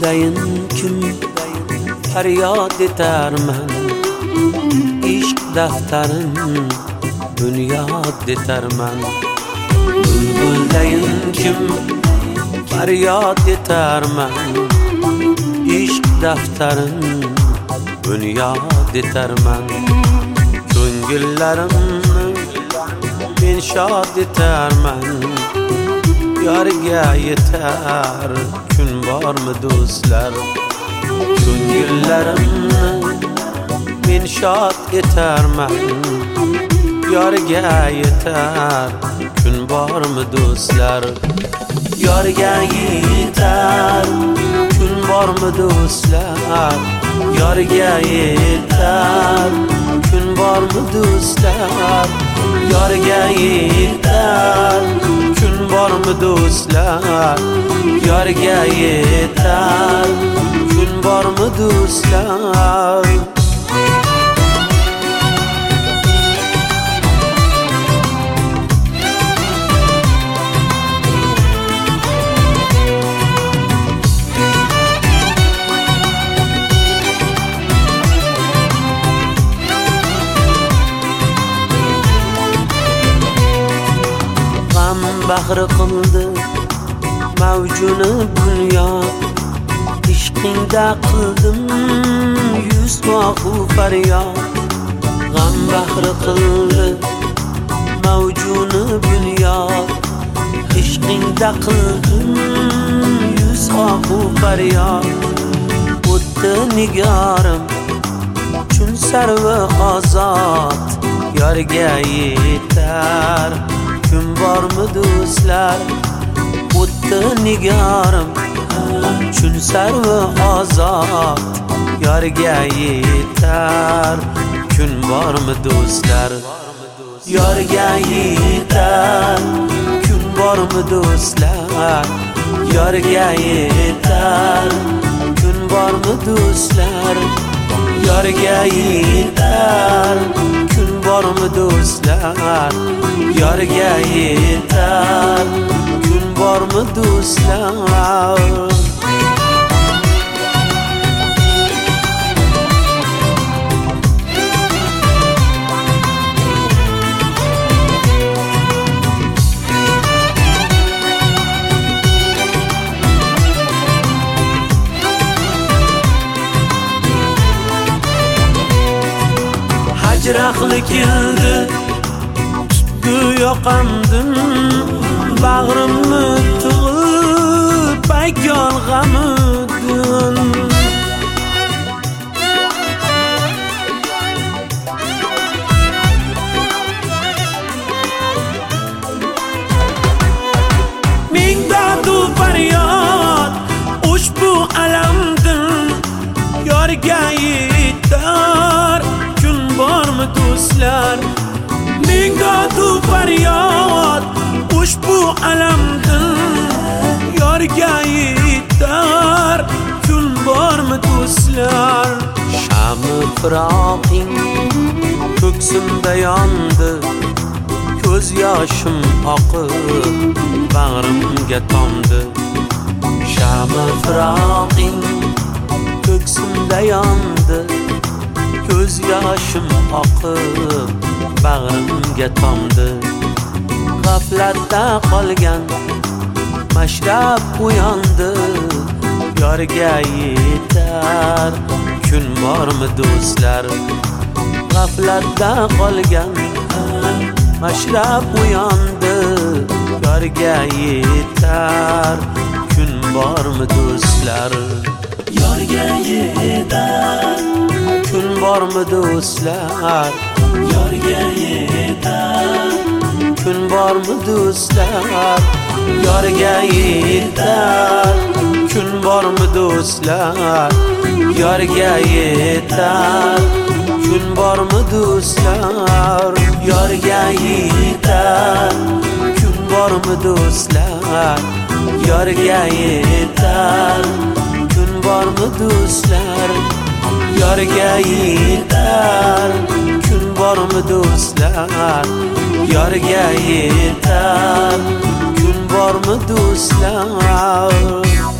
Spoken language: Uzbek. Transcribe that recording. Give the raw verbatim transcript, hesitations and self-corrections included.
Ko'ngillayin kim faryod etarman, ishq daftarim bunyod etarman. Bulbuldayin kim faryod etarman, ishq daftarim bunyod etarman. Ko'ngillarimni men shod etarman, yorga yetar kun bormi do'stlar? Ko'ngillarimni men shod etarman, yorga yetar kun bormi do'stlar? Yorga yetar kun bormi do'stlar? Yorga yetar kun bormi do'stlar? Yorga yetar kun bormi do'stlar? Yorga yetar kun bormi do'stlar? Bahri qildi mavjuni bunyod, ishqingda qildim yuz qo'hu faryod. G'am bahri qildi mavjuni bunyod, ishqingda qildim yuz qo'hu faryod. O'tdi nigorim chun sarvi ozod, yorga yetar kun bormi do'stlar? O'tdi nigorim chun sarvi ozod, yorga yetar kun bormi do'stlar? Yorga yetar kun bormi do'stlar? Yorga yetar kun bormi do'stlar? Yorga yetar kun bormi do'stlar? Yorga yetar kun bormi do'stlar? Hajraqli keldi tutdi yoqamdim, bag'rimni tug'ib aygon g'amidin. Ming dardu faryod ushbu alamdin, yorga yetar kun bormi do'stlar? Ming dardu faryod ushbu alamdin, yorga yetar kun bormi do'stlar? Shami firog'ing ko'ksimda yondi, ko'z yoshim oqib bag'rimga tomdi. Shami firog'ing ko'ksimda yondi, ko'z yoshim oqib bag'rimga tomdi. G'aflatda qolgan mashrab uyondi, yorga yetar kun bormi do'stlar? G'aflatda qolgan mashrab uyondi, yorga yetar kun bormi do'stlar? Yorga yetar kun bormi do'stlar? Yorga yetar kun bormi do'stlar? Yorga yetar kun bormi do'stlar? Yorga yetar kun bormi do'stlar? Yorga yetar kun bormi do'stlar? Yorga yetar kun bormi do'stlar? Yorga yetar kun bormi do'stlar? Yorga yetar kun bormi do'stlar?